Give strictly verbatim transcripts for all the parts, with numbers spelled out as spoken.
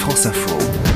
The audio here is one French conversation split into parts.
France Info.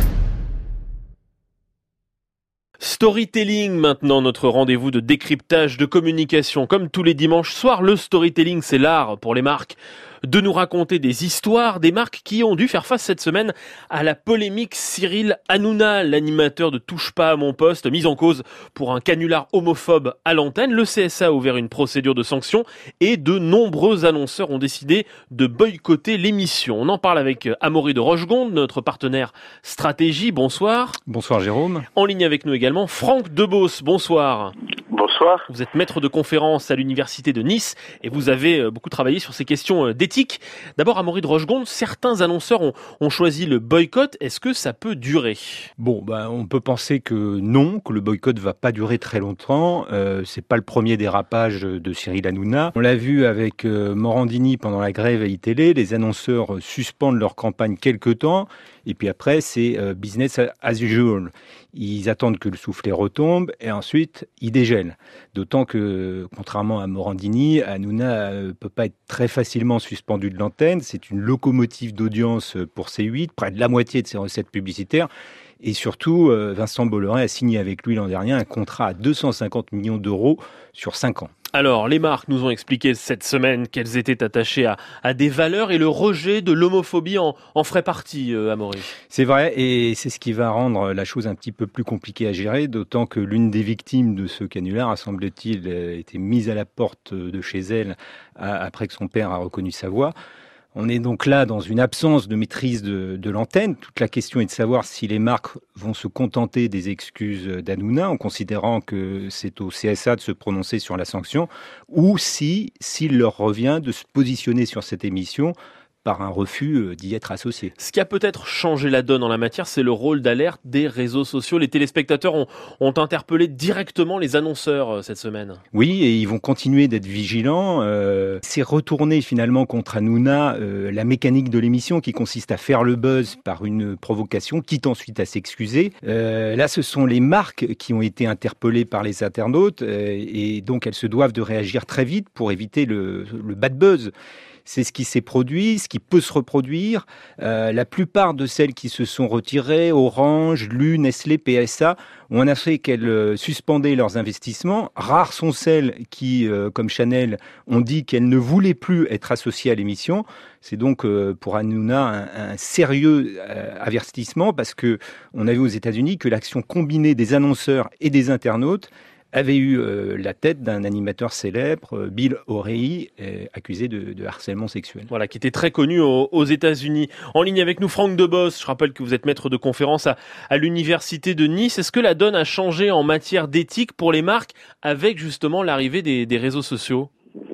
Storytelling maintenant, notre rendez-vous de décryptage de communication. Comme tous les dimanches soirs, le storytelling, c'est l'art pour les marques de nous raconter des histoires, des marques qui ont dû faire face cette semaine à la polémique Cyril Hanouna, l'animateur de Touche pas à mon poste, mis en cause pour un canular homophobe à l'antenne. Le C S A a ouvert une procédure de sanction et de nombreux annonceurs ont décidé de boycotter l'émission. On en parle avec Amaury de Rochegonde, notre partenaire stratégie. Bonsoir. Bonsoir Jérôme. En ligne avec nous également Franck Debos. Bonsoir. Bonsoir. Vous êtes maître de conférence à l'université de Nice et vous avez beaucoup travaillé sur ces questions d'éthique. D'abord, Amaury de Rochegonde, certains annonceurs ont, ont choisi le boycott. Est-ce que ça peut durer ? Bon, bah, on peut penser que non, que le boycott va pas durer très longtemps. Euh, c'est pas le premier dérapage de Cyril Hanouna. On l'a vu avec euh, Morandini pendant la grève à iTélé. Les annonceurs suspendent leur campagne quelque temps et puis après, c'est euh, business as usual. Ils attendent que le soufflet retombe et ensuite, ils dégèlent. D'autant que, contrairement à Morandini, Hanouna ne peut pas être très facilement suspendu de l'antenne. C'est une locomotive d'audience pour C huit, près de la moitié de ses recettes publicitaires. Et surtout, Vincent Bolloré a signé avec lui l'an dernier un contrat à deux cent cinquante millions d'euros sur cinq ans. Alors, les marques nous ont expliqué cette semaine qu'elles étaient attachées à, à des valeurs et le rejet de l'homophobie en, en ferait partie, euh, Amaury. C'est vrai, et c'est ce qui va rendre la chose un petit peu plus compliquée à gérer, d'autant que l'une des victimes de ce canular a, semble-t-il, été mise à la porte de chez elle après que son père a reconnu sa voix. On est donc là dans une absence de maîtrise de, de l'antenne. Toute la question est de savoir si les marques vont se contenter des excuses d'Hanouna en considérant que c'est au C S A de se prononcer sur la sanction ou si, s'il leur revient de se positionner sur cette émission par un refus d'y être associé. Ce qui a peut-être changé la donne en la matière, c'est le rôle d'alerte des réseaux sociaux. Les téléspectateurs ont, ont interpellé directement les annonceurs cette semaine. Oui, et ils vont continuer d'être vigilants. Euh, c'est retourner finalement contre Hanouna euh, la mécanique de l'émission qui consiste à faire le buzz par une provocation, quitte ensuite à s'excuser. Euh, là, ce sont les marques qui ont été interpellées par les internautes euh, et donc elles se doivent de réagir très vite pour éviter le, le bad buzz. C'est ce qui s'est produit, ce qui peut se reproduire. Euh, la plupart de celles qui se sont retirées, Orange, Lu, Nestlé, P S A, ont annoncé qu'elles suspendaient leurs investissements. Rares sont celles qui, euh, comme Chanel, ont dit qu'elles ne voulaient plus être associées à l'émission. C'est donc euh, pour Hanouna un, un sérieux euh, avertissement parce que on a vu aux États-Unis que l'action combinée des annonceurs et des internautes avait eu euh, la tête d'un animateur célèbre, euh, Bill O'Reilly, euh, accusé de, de harcèlement sexuel. Voilà, qui était très connu aux, aux États-Unis. En ligne avec nous, Franck Debos. Je rappelle que vous êtes maître de conférence à, à l'université de Nice. Est-ce que la donne a changé en matière d'éthique pour les marques avec justement l'arrivée des, des réseaux sociaux ?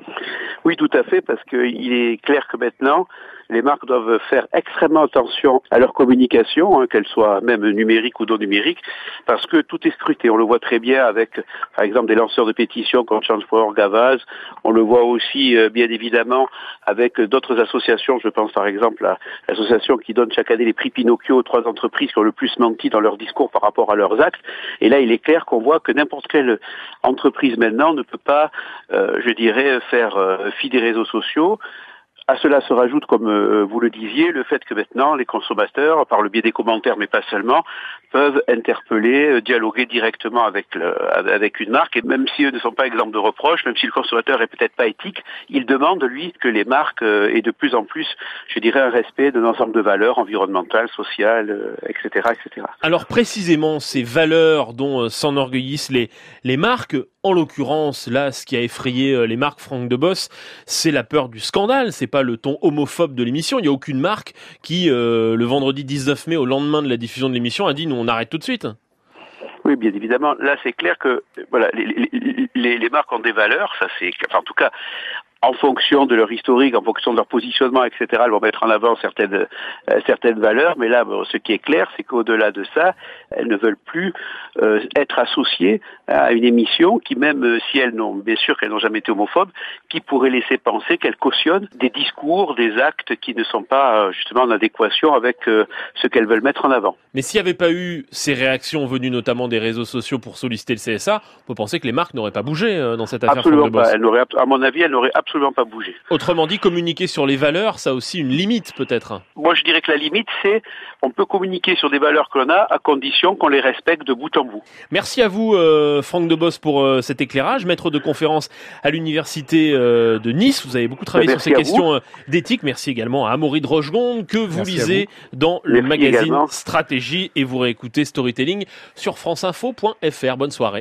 Oui, tout à fait, parce qu'il est clair que maintenant, les marques doivent faire extrêmement attention à leur communication, hein, qu'elle soit même numérique ou non numérique, parce que tout est scruté. On le voit très bien avec, par exemple, des lanceurs de pétitions comme Change for All Gavaz. On le voit aussi, euh, bien évidemment, avec d'autres associations. Je pense, par exemple, à l'association qui donne chaque année les prix Pinocchio aux trois entreprises qui ont le plus menti dans leur discours par rapport à leurs actes. Et là, il est clair qu'on voit que n'importe quelle entreprise maintenant ne peut pas, euh, je dirais, faire euh, fi des réseaux sociaux. À cela se rajoute, comme euh, vous le disiez, le fait que maintenant les consommateurs, par le biais des commentaires, mais pas seulement, peuvent interpeller, euh, dialoguer directement avec le, avec une marque. Et même si eux ne sont pas exempts de reproches, même si le consommateur est peut-être pas éthique, il demande, lui, que les marques euh, aient de plus en plus, je dirais, un respect d'un ensemble de valeurs environnementales, sociales, euh, et cetera, et cetera. Alors précisément, ces valeurs dont euh, s'enorgueillissent les, les marques, en l'occurrence, là, ce qui a effrayé euh, les marques, Franck Debos, c'est la peur du scandale, c'est pas le ton homophobe de l'émission. Il n'y a aucune marque qui, euh, le vendredi dix-neuf mai, au lendemain de la diffusion de l'émission, a dit « nous, on arrête tout de suite ». Oui, bien évidemment. Là, c'est clair que voilà, les, les, les, les marques ont des valeurs, ça c'est, enfin, en tout cas, en fonction de leur historique, en fonction de leur positionnement, et cetera, elles vont mettre en avant certaines euh, certaines valeurs. Mais là, bon, ce qui est clair, c'est qu'au-delà de ça, elles ne veulent plus euh, être associées à une émission qui, même euh, si elles n'ont, bien sûr qu'elles n'ont jamais été homophobes, qui pourrait laisser penser qu'elles cautionnent des discours, des actes qui ne sont pas euh, justement en adéquation avec euh, ce qu'elles veulent mettre en avant. Mais s'il n'y avait pas eu ces réactions venues notamment des réseaux sociaux pour solliciter le C S A, on peut penser que les marques n'auraient pas bougé euh, dans cette affaire. Absolument pas. Elles n'auraient, à mon avis, elles n'auraient absolument absolument pas bouger. Autrement dit, communiquer sur les valeurs, ça a aussi une limite peut-être. Moi, je dirais que la limite, c'est on peut communiquer sur des valeurs que l'on a à condition qu'on les respecte de bout en bout. Merci à vous, euh, Franck Debos, pour euh, cet éclairage, maître de conférence à l'université euh, de Nice. Vous avez beaucoup travaillé Merci sur ces questions vous. d'éthique. Merci également à Amaury de Rochegonde, que vous Merci lisez vous. dans le Merci magazine également. Stratégie, et vous réécoutez Storytelling sur franceinfo point f r. Bonne soirée.